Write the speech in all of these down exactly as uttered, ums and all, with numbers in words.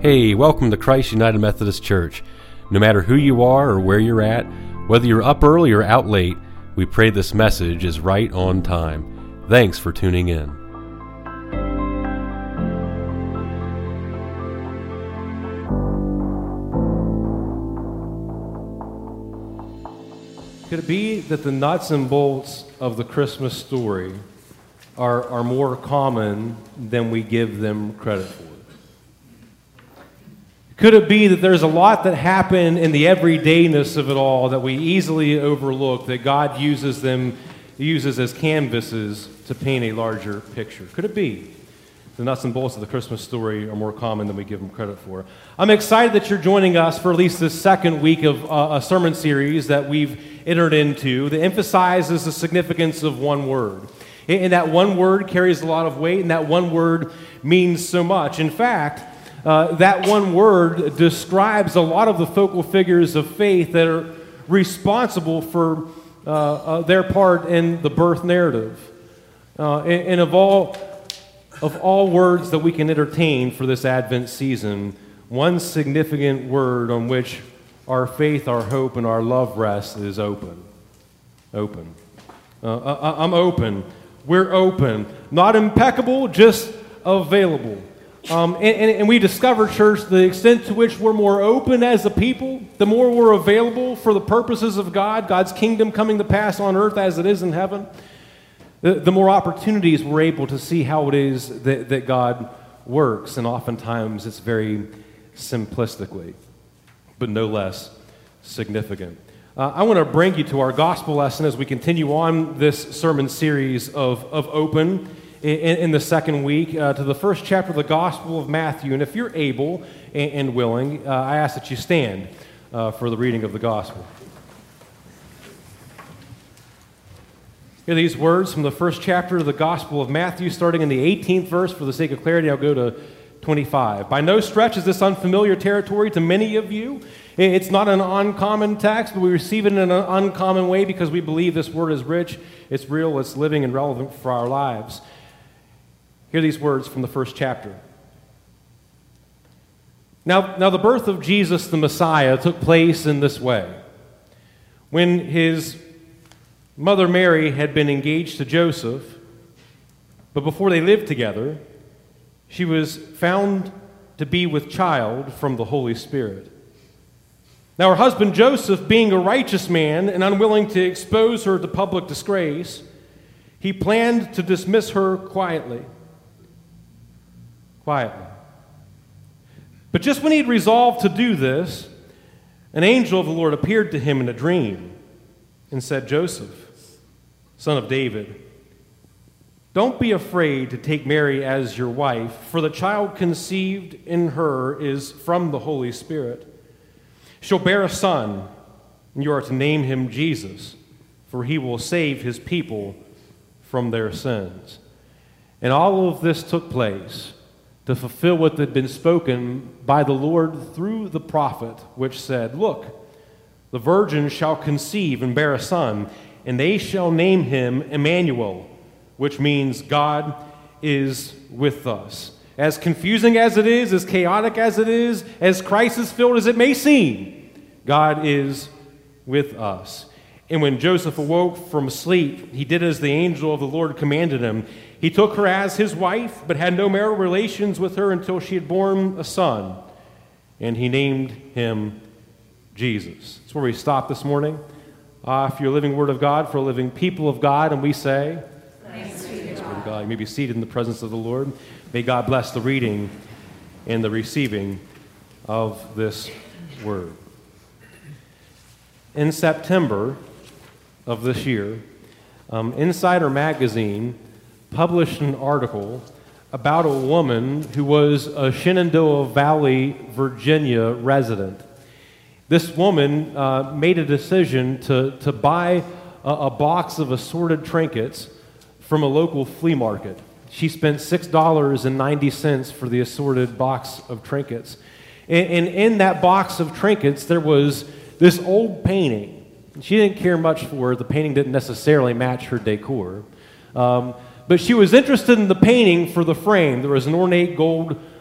Hey, welcome to Christ United Methodist Church. No matter who you are or where you're at, whether you're up early or out late, we pray this message is right on time. Thanks for tuning in. Could it be that the nuts and bolts of the Christmas story are, are more common than we give them credit for? Could it be that there's a lot that happen in the everydayness of it all that we easily overlook, that God uses them, uses as canvases to paint a larger picture? Could it be the nuts and bolts of the Christmas story are more common than we give them credit for? I'm excited that you're joining us for at least this second week of uh, a sermon series that we've entered into that emphasizes the significance of one word. And that one word carries a lot of weight, and that one word means so much. In fact, Uh, that one word describes a lot of the focal figures of faith that are responsible for uh, uh, their part in the birth narrative. Uh, and, and of all of all words that we can entertain for this Advent season, one significant word on which our faith, our hope, and our love rest is open. Open. Uh, I, I'm open. We're open. Not impeccable, just available. Um, and, and, and we discover, church, the extent to which we're more open as a people, the more we're available for the purposes of God, God's kingdom coming to pass on earth as it is in heaven, the, the more opportunities we're able to see how it is that, that God works. And oftentimes it's very simplistically, but no less significant. Uh, I want to bring you to our gospel lesson as we continue on this sermon series of, of Open. In, in the second week, uh, to the first chapter of the Gospel of Matthew. And if you're able and, and willing, uh, I ask that you stand uh, for the reading of the Gospel. Hear these words from the first chapter of the Gospel of Matthew, starting in the eighteenth verse. For the sake of clarity, I'll go to twenty-five. By no stretch is this unfamiliar territory to many of you. It's not an uncommon text, but we receive it in an uncommon way because we believe this word is rich, it's real, it's living, and relevant for our lives. Hear these words from the first chapter. Now, now the birth of Jesus the Messiah took place in this way. When his mother Mary had been engaged to Joseph, but before they lived together, she was found to be with child from the Holy Spirit. Now her husband Joseph, being a righteous man and unwilling to expose her to public disgrace, he planned to dismiss her quietly. Quietly. But just when he had resolved to do this, an angel of the Lord appeared to him in a dream and said, Joseph, son of David, don't be afraid to take Mary as your wife, for the child conceived in her is from the Holy Spirit. She'll bear a son, and you are to name him Jesus, for he will save his people from their sins. And all of this took place to fulfill what had been spoken by the Lord through the prophet, which said, Look, the virgin shall conceive and bear a son, and they shall name him Emmanuel, which means God is with us. As confusing as it is, as chaotic as it is, as crisis-filled as it may seem, God is with us. And when Joseph awoke from sleep, he did as the angel of the Lord commanded him. He took her as his wife, but had no marital relations with her until she had borne a son, and he named him Jesus. That's where we stop this morning. Uh, for your living word of God, for a living people of God, and we say, Thanks be to God. God. You may be seated in the presence of the Lord. May God bless the reading and the receiving of this word. In September of this year, um, Insider Magazine published an article about a woman who was a Shenandoah Valley, Virginia resident. This woman uh, made a decision to, to buy a, a box of assorted trinkets from a local flea market. She spent six dollars and ninety cents for the assorted box of trinkets. And, and in that box of trinkets, there was this old painting. She didn't care much for it. The painting didn't necessarily match her decor. Um, But she was interested in the painting for the frame. There was an ornate gold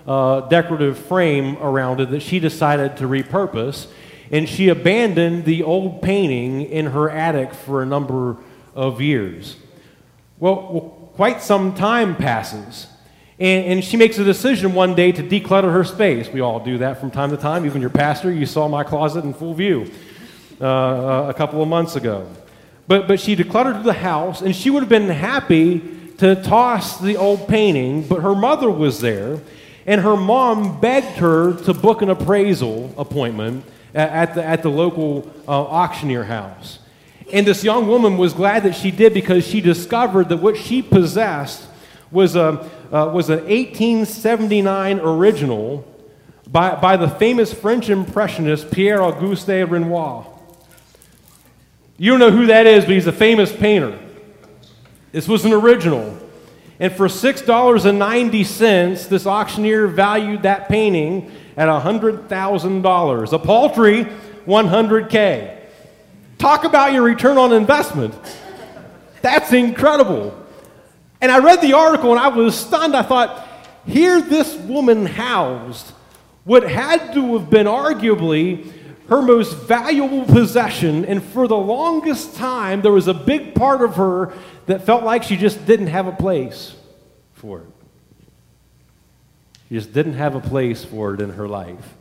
uh, decorative frame around it that she decided to repurpose, and she abandoned the old painting in her attic for a number of years. Well, well quite some time passes, and, and she makes a decision one day to declutter her space. We all do that from time to time. Even your pastor, you saw my closet in full view uh, a couple of months ago. But, but she decluttered the house, and she would have been happy to toss the old painting, but her mother was there, and her mom begged her to book an appraisal appointment at, at, the, at the local uh, auctioneer house. And this young woman was glad that she did, because she discovered that what she possessed was, a, uh, was an eighteen seventy-nine original by, by the famous French impressionist Pierre-Auguste Renoir. You don't know who that is, but he's a famous painter. This was an original. And for six dollars and ninety cents, this auctioneer valued that painting at one hundred thousand dollars, a paltry one hundred K. Talk about your return on investment. That's incredible. And I read the article and I was stunned. I thought, here this woman housed what had to have been arguably her most valuable possession, and for the longest time, there was a big part of her that felt like she just didn't have a place for it. She just didn't have a place for it in her life.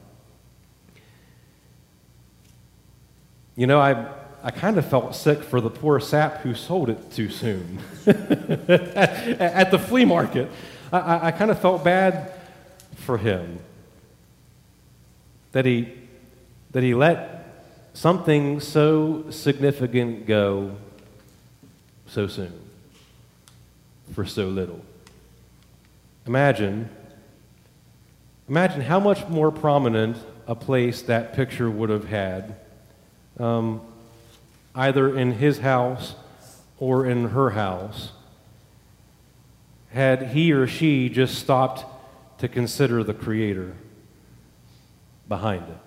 You know, I, I kind of felt sick for the poor sap who sold it too soon at, at the flea market. I, I, I kind of felt bad for him that he that he let something so significant go so soon for so little. Imagine, imagine how much more prominent a place that picture would have had, um, either in his house or in her house, had he or she just stopped to consider the Creator behind it.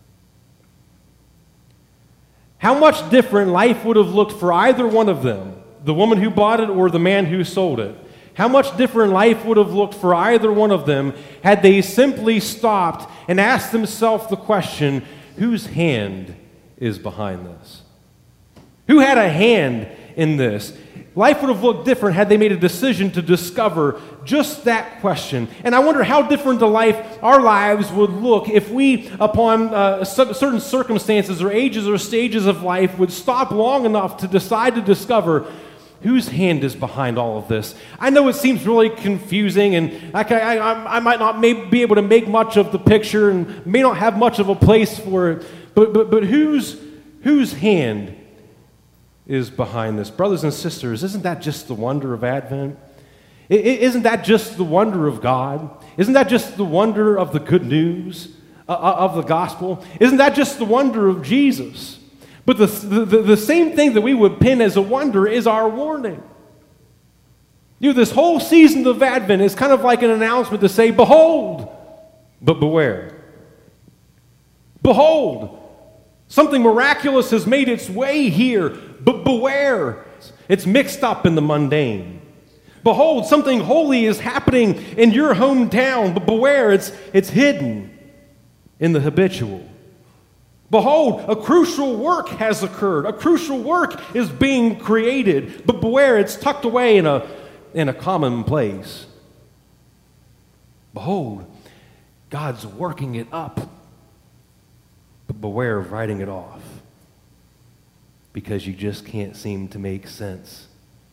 How much different life would have looked for either one of them, the woman who bought it or the man who sold it. How much different life would have looked for either one of them had they simply stopped and asked themselves the question, whose hand is behind this? Who had a hand in this? Life would have looked different had they made a decision to discover just that question. And I wonder how different the life, our lives would look if we, upon uh, certain circumstances or ages or stages of life, would stop long enough to decide to discover whose hand is behind all of this. I know it seems really confusing, and I, I, I might not may be able to make much of the picture and may not have much of a place for it, but, but, but whose, whose hand is behind this? Brothers and sisters, isn't that just the wonder of Advent? Isn't that just the wonder of God? Isn't that just the wonder of the good news of the gospel? Isn't that just the wonder of Jesus? But the, the, the same thing that we would pin as a wonder is our warning. You know, this whole season of Advent is kind of like an announcement to say, behold, but beware. Behold, something miraculous has made its way here, but beware. It's mixed up in the mundane. Behold, something holy is happening in your hometown, but beware, it's, it's hidden in the habitual. Behold, a crucial work has occurred. A crucial work is being created, but beware, it's tucked away in a, in a common place. Behold, God's working it up, but beware of writing it off, because you just can't seem to make sense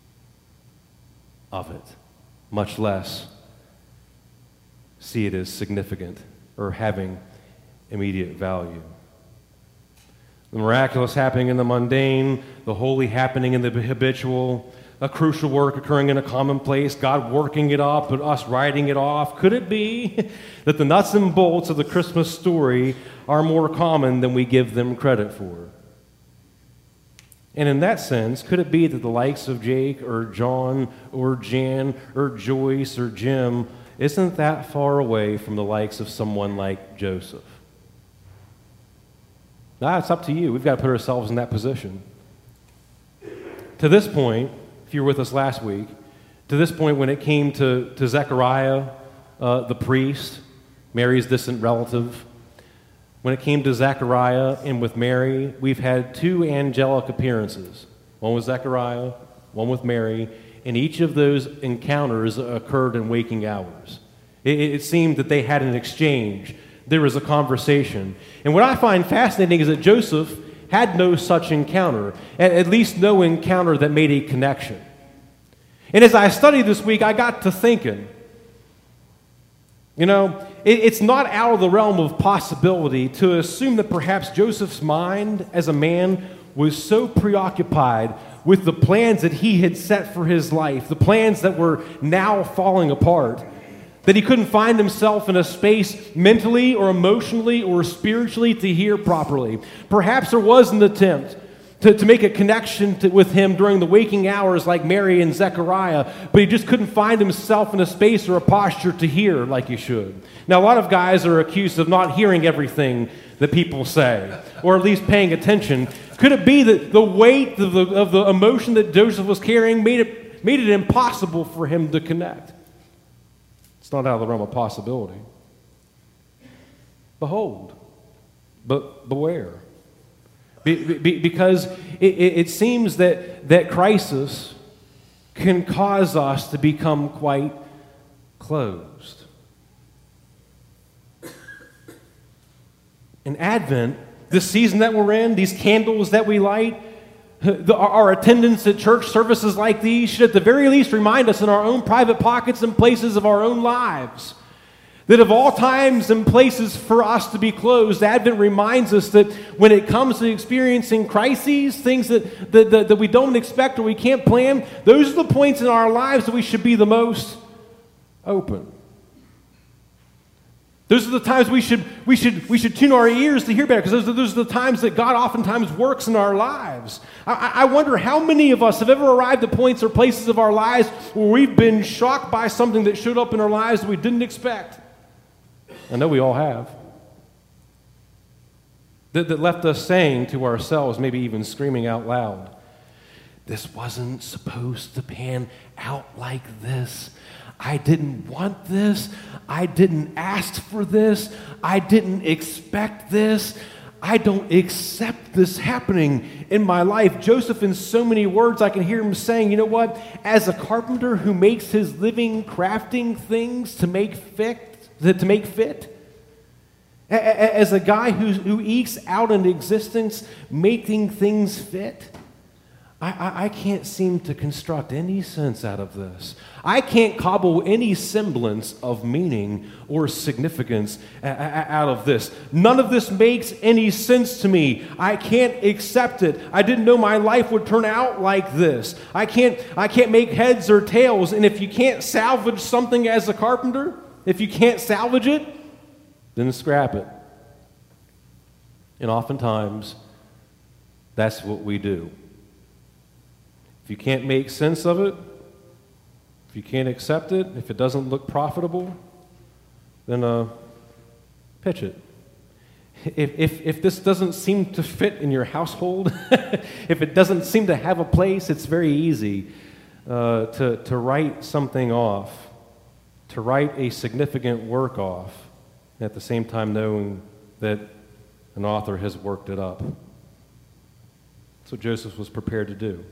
of it, much less see it as significant or having immediate value. The miraculous happening in the mundane, the holy happening in the habitual, a crucial work occurring in a commonplace, God working it up, but us writing it off. Could it be that the nuts and bolts of the Christmas story are more common than we give them credit for? And in that sense, could it be that the likes of Jake or John or Jan or Joyce or Jim isn't that far away from the likes of someone like Joseph? Now, it's up to you. We've got to put ourselves in that position. To this point, if you were with us last week, to this point when it came to, to Zechariah, uh, the priest, Mary's distant relative. When it came to Zechariah and with Mary, we've had two angelic appearances. One with Zechariah, one with Mary, and each of those encounters occurred in waking hours. It, it seemed that they had an exchange. There was a conversation. And what I find fascinating is that Joseph had no such encounter, at, at least no encounter that made a connection. And as I studied this week, I got to thinking, you know, it, it's not out of the realm of possibility to assume that perhaps Joseph's mind as a man was so preoccupied with the plans that he had set for his life, the plans that were now falling apart, that he couldn't find himself in a space mentally or emotionally or spiritually to hear properly. Perhaps there was an attempt to, to make a connection to, with him during the waking hours like Mary and Zechariah, but he just couldn't find himself in a space or a posture to hear like he should. Now, a lot of guys are accused of not hearing everything that people say, or at least paying attention. Could it be that the weight of the, of the emotion that Joseph was carrying made it, made it impossible for him to connect? It's not out of the realm of possibility. Behold, but beware. Be, be, because it, it, it seems that, that crisis can cause us to become quite closed. In Advent, this season that we're in, these candles that we light, the, our attendance at church services like these should at the very least remind us in our own private pockets and places of our own lives that of all times and places for us to be closed, Advent reminds us that when it comes to experiencing crises, things that, that, that, that we don't expect or we can't plan, those are the points in our lives that we should be the most open. Those are the times we should, we should, we should tune our ears to hear better, because those are, those are the times that God oftentimes works in our lives. I, I wonder how many of us have ever arrived at points or places of our lives where we've been shocked by something that showed up in our lives that we didn't expect. I know we all have. That, that left us saying to ourselves, maybe even screaming out loud, this wasn't supposed to pan out like this. I didn't want this. I didn't ask for this. I didn't expect this. I don't accept this happening in my life. Joseph, in so many words, I can hear him saying, you know what? As a carpenter who makes his living crafting things to make fit, to make fit, as a guy who, who ekes out an existence making things fit, I, I, I can't seem to construct any sense out of this. I can't cobble any semblance of meaning or significance a, a, out of this. None of this makes any sense to me. I can't accept it. I didn't know my life would turn out like this. I can't, I can't make heads or tails. And if you can't salvage something as a carpenter, if you can't salvage it, then scrap it. And oftentimes, that's what we do. If you can't make sense of it, if you can't accept it, if it doesn't look profitable, then uh, pitch it. If, if, if this doesn't seem to fit in your household, if it doesn't seem to have a place, it's very easy uh, to, to write something off, to write a significant work off, at the same time knowing that an author has worked it up. That's what Joseph was prepared to do.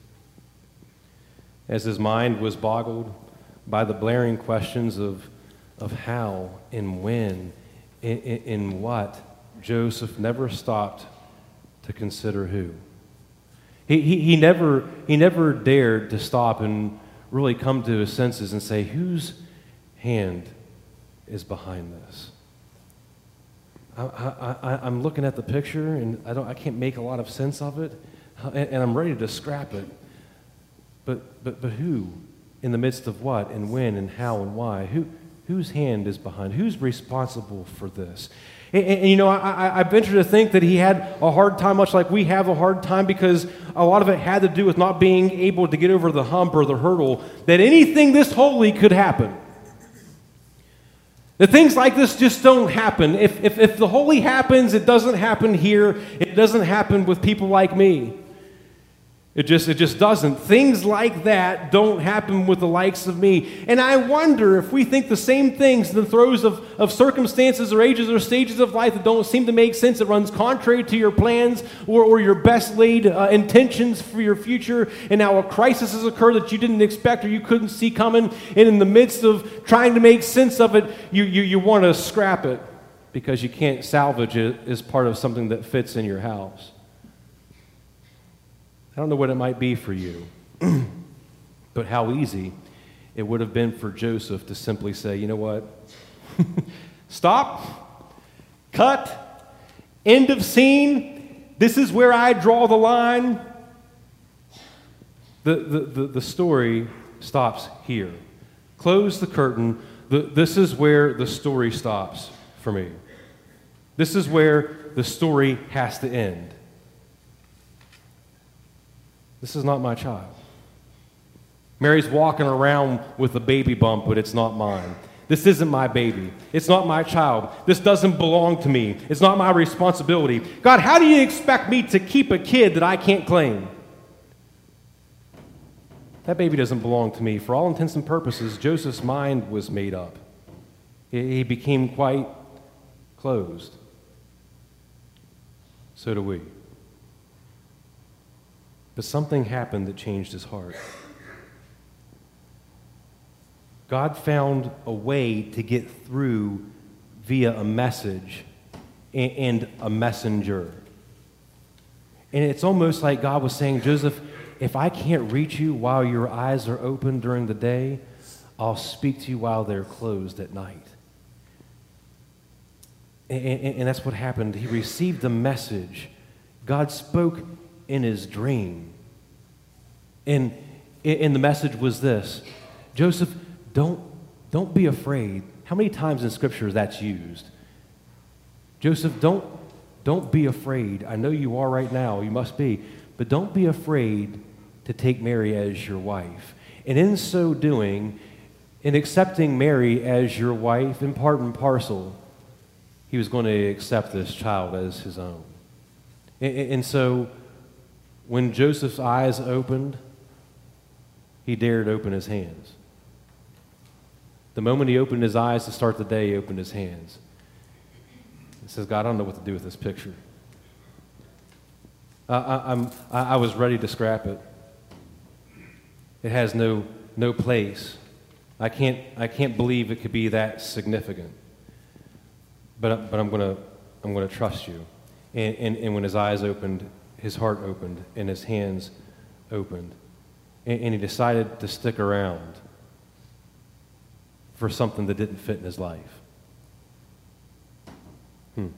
As his mind was boggled by the blaring questions of, of how and when and, and what, Joseph never stopped to consider who. He, he, he, never, he never dared to stop and really come to his senses and say, whose hand is behind this? I, I, I, I'm looking at the picture, and I, don't, I can't make a lot of sense of it, and, and I'm ready to scrap it. But, but, but who, in the midst of what, and when, and how, and why? Who, whose hand is behind? Who's responsible for this? And, and, and you know, I, I, I venture to think that he had a hard time, much like we have a hard time, because a lot of it had to do with not being able to get over the hump or the hurdle that anything this holy could happen. That things like this just don't happen. If, if, if the holy happens, it doesn't happen here. It doesn't happen with people like me. It just, it just doesn't. Things like that don't happen with the likes of me. And I wonder if we think the same things in the throes of, of circumstances or ages or stages of life that don't seem to make sense, that runs contrary to your plans or, or your best laid uh, intentions for your future. And now a crisis has occurred that you didn't expect or you couldn't see coming. And in the midst of trying to make sense of it, you, you, you want to scrap it because you can't salvage it as part of something that fits in your house. I don't know what it might be for you, but how easy it would have been for Joseph to simply say, you know what, stop, cut, end of scene, this is where I draw the line. The, the, the, the story stops here. Close the curtain. The, this is where the story stops for me. This is where the story has to end. This is not my child. Mary's walking around with a baby bump, but it's not mine. This isn't my baby. It's not my child. This doesn't belong to me. It's not my responsibility. God, how do you expect me to keep a kid that I can't claim? That baby doesn't belong to me. For all intents and purposes, Joseph's mind was made up. He became quite closed. So do we. But something happened that changed his heart. God found a way to get through via a message and a messenger. And it's almost like God was saying, Joseph, if I can't reach you while your eyes are open during the day, I'll speak to you while they're closed at night. And, and, and that's what happened. He received the message. God spoke in his dream. And, and the message was this: Joseph, don't, don't be afraid. How many times in Scripture that's used? Joseph, don't, don't be afraid. I know you are right now. You must be. But don't be afraid to take Mary as your wife. And in so doing, in accepting Mary as your wife, in part and parcel, he was going to accept this child as his own. And, and so when Joseph's eyes opened, he dared open his hands. The moment he opened his eyes to start the day, he opened his hands. He says, God, I don't know what to do with this picture. I, I, I'm, I, I was ready to scrap it. It has no, no place. I can't, I can't believe it could be that significant. But, but I'm going to I'm going to trust you. And, and, and when his eyes opened, his heart opened, and his hands opened. And, and he decided to stick around for something that didn't fit in his life. Hmm.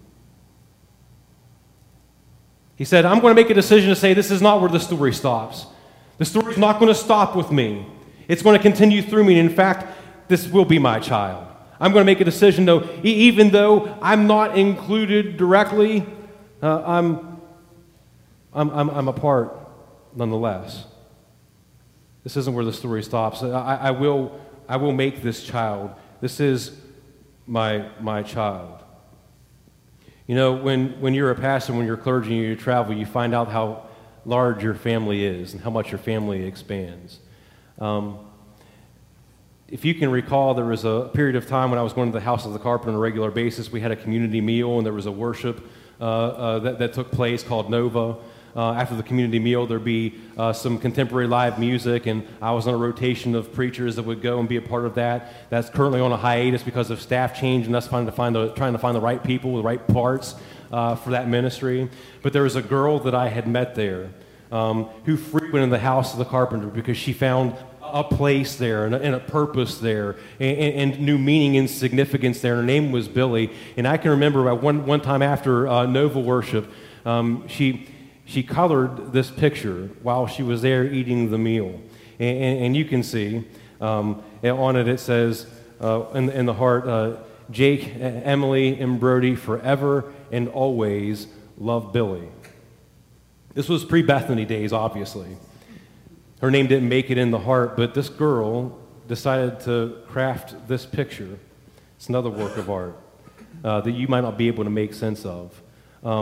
He said, I'm going to make a decision to say this is not where the story stops. The story's not going to stop with me. It's going to continue through me. And in fact, this will be my child. I'm going to make a decision, though, e- even though I'm not included directly, uh, I'm, I'm, I'm, I'm a part nonetheless. This isn't where the story stops. I, I, will, I will make this child. This is my, my child. You know, when, when you're a pastor, when you're a clergy, and you travel, you find out how large your family is and how much your family expands. Um, if you can recall, there was a period of time when I was going to the House of the Carpenter on a regular basis. We had a community meal, and there was a worship uh, uh, that, that took place called Nova. Uh, after the community meal, there'd be uh, some contemporary live music, and I was on a rotation of preachers that would go and be a part of that. That's currently on a hiatus because of staff change, and that's trying to find the, trying to find the right people, the right parts uh, for that ministry. But there was a girl that I had met there um, who frequented the House of the Carpenter because she found a place there and a, and a purpose there and, and, and new meaning and significance there. Her name was Billy, and I can remember one, one time after uh, Nova worship, um, she... She colored this picture while she was there eating the meal. And, and, and you can see um, on it, it says uh, in, in the heart, uh, Jake, Emily, and Brody forever and always love Billy. This was pre-Bethany days, obviously. Her name didn't make it in the heart, but this girl decided to craft this picture. It's another work of art uh, that you might not be able to make sense of. Um,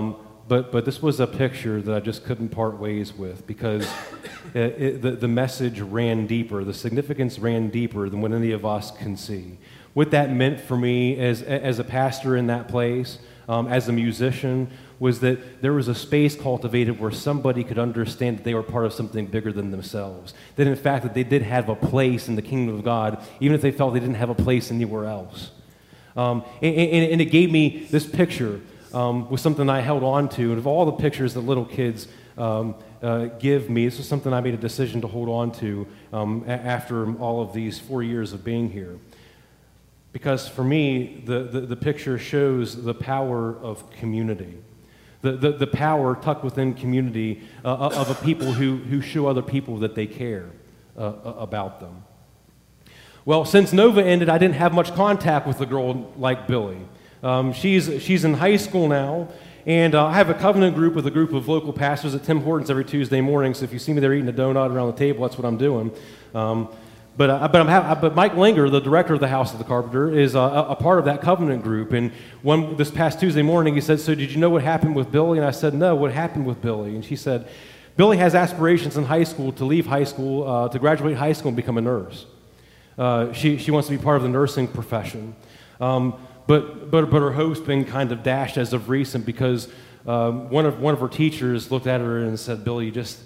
but but this was a picture that I just couldn't part ways with because it, it, the, the message ran deeper. The significance ran deeper than what any of us can see. What that meant for me as, as a pastor in that place, um, as a musician, was that there was a space cultivated where somebody could understand that they were part of something bigger than themselves. That in fact that they did have a place in the kingdom of God, even if they felt they didn't have a place anywhere else. Um, and, and, and it gave me this picture um, with something I held on to. And of all the pictures that little kids um, uh, give me, this is something I made a decision to hold on to um, a- after all of these four years of being here. Because for me, the, the, the picture shows the power of community. The, the, the power tucked within community uh, of a people who, who show other people that they care uh, about them. Well, since Nova ended, I didn't have much contact with a girl like Billy. Um, she's, she's in high school now, and uh, I have a covenant group with a group of local pastors at Tim Hortons every Tuesday morning, so if you see me there eating a donut around the table, that's what I'm doing. Um, But uh, but, I'm ha- but Mike Linger, the director of the House of the Carpenter, is uh, a part of that covenant group. And one this past Tuesday morning, he said, "So did you know what happened with Billy?" And I said, "No, what happened with Billy?" And she said, "Billy has aspirations in high school to leave high school, uh, to graduate high school and become a nurse. Uh, she she wants to be part of the nursing profession." Um, but but but her hopes been kind of dashed as of recent because um, one of one of her teachers looked at her and said, "Billy, you just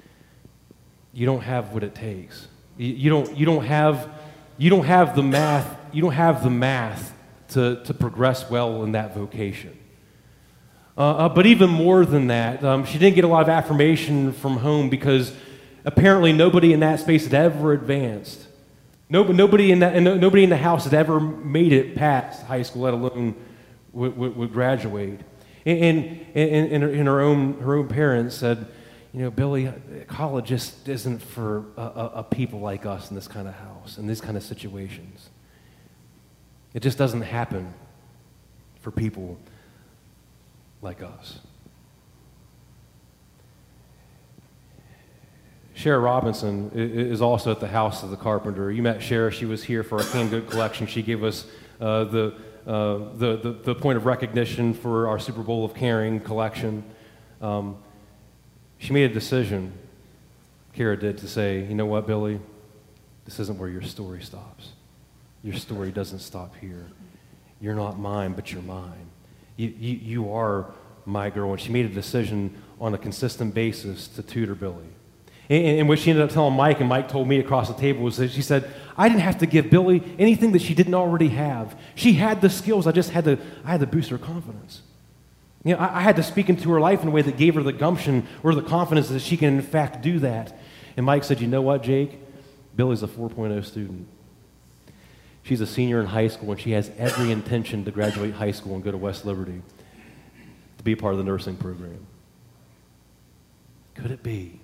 you don't have what it takes." You don't, you don't have, you don't have the math, you don't have the math to, to progress well in that vocation. Uh, uh, but even more than that, um, she didn't get a lot of affirmation from home because apparently nobody in that space had ever advanced. Nobody, nobody in that, and nobody in the house had ever made it past high school, let alone would, would, would graduate. And, and, and, her, and her own, her own parents said, "You know, Billy, college just isn't for a, a, a people like us in this kind of house, in these kind of situations. It just doesn't happen for people like us." Shara Robinson is also at the House of the Carpenter. You met Shara. She was here for our canned good collection. She gave us uh, the, uh, the, the, the point of recognition for our Super Bowl of Caring collection. Um, She made a decision, Kara did, to say, "You know what, Billy? This isn't where your story stops. Your story doesn't stop here. You're not mine, but you're mine. You, you, you are my girl." And she made a decision on a consistent basis to tutor Billy. And, and what she ended up telling Mike, and Mike told me across the table, was that she said, "I didn't have to give Billy anything that she didn't already have. She had the skills. I just had to, I had to boost her confidence. You know, I, I had to speak into her life in a way that gave her the gumption or the confidence that she can, in fact, do that." And Mike said, "You know what, Jake? Billy's a four point oh student. She's a senior in high school, and she has every intention to graduate high school and go to West Liberty to be a part of the nursing program." Could it be?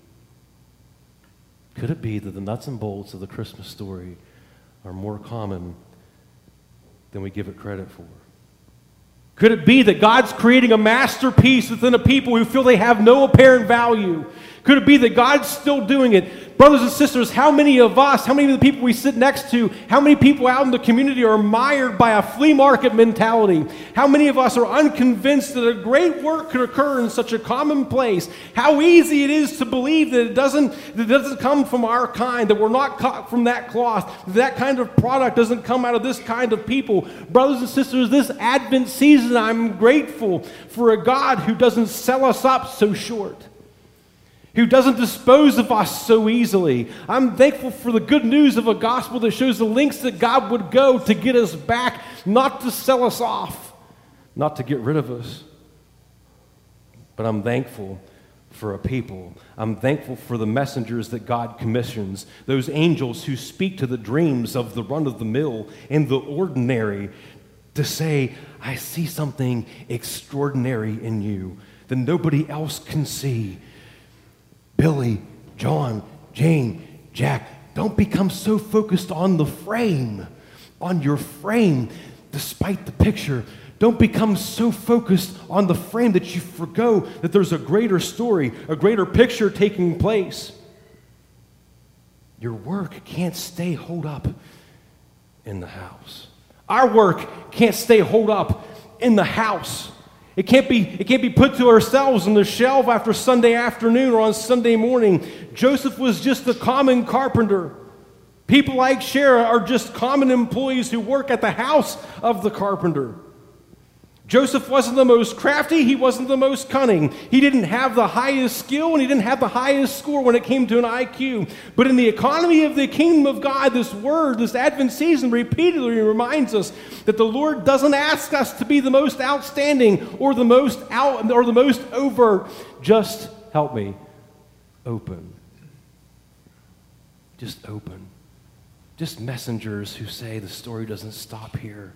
Could it be that the nuts and bolts of the Christmas story are more common than we give it credit for? Could it be that God's creating a masterpiece within a people who feel they have no apparent value? Could it be that God's still doing it? Brothers and sisters, how many of us, how many of the people we sit next to, how many people out in the community are mired by a flea market mentality? How many of us are unconvinced that a great work could occur in such a common place? How easy it is to believe that it doesn't, that it doesn't come from our kind, that we're not cut from that cloth, that that kind of product doesn't come out of this kind of people. Brothers and sisters, this Advent season, I'm grateful for a God who doesn't sell us up so short, who doesn't dispose of us so easily. I'm thankful for the good news of a gospel that shows the lengths that God would go to get us back, not to sell us off, not to get rid of us. But I'm thankful for a people. I'm thankful for the messengers that God commissions, those angels who speak to the dreams of the run-of-the-mill and the ordinary to say, "I see something extraordinary in you that nobody else can see." Billy, John, Jane, Jack, don't become so focused on the frame, on your frame, despite the picture. Don't become so focused on the frame that you forgo that there's a greater story, a greater picture taking place. Your work can't stay holed up in the house. Our work can't stay holed up in the house. It can't be, it can't be put to ourselves on the shelf after Sunday afternoon or on Sunday morning. Joseph was just a common carpenter. People like Shara are just common employees who work at the house of the carpenter. Joseph wasn't the most crafty, he wasn't the most cunning. He didn't have the highest skill and he didn't have the highest score when it came to an I Q. But in the economy of the kingdom of God, this word, this Advent season repeatedly reminds us that the Lord doesn't ask us to be the most outstanding or the most out or the most overt. Just help me, open. Just open. Just messengers who say the story doesn't stop here.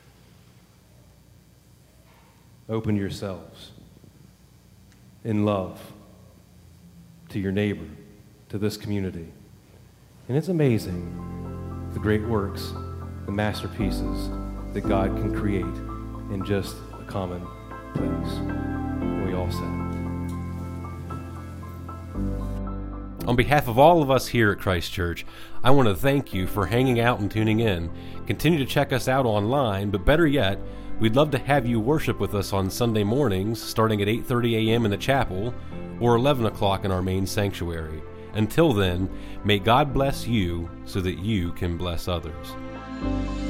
Open yourselves in love to your neighbor, to this community. And it's amazing the great works, the masterpieces that God can create in just a common place. We all said. On behalf of all of us here at Christ Church, I want to thank you for hanging out and tuning in. Continue to check us out online, but better yet, we'd love to have you worship with us on Sunday mornings, starting at eight thirty a.m. in the chapel, or eleven o'clock in our main sanctuary. Until then, may God bless you so that you can bless others.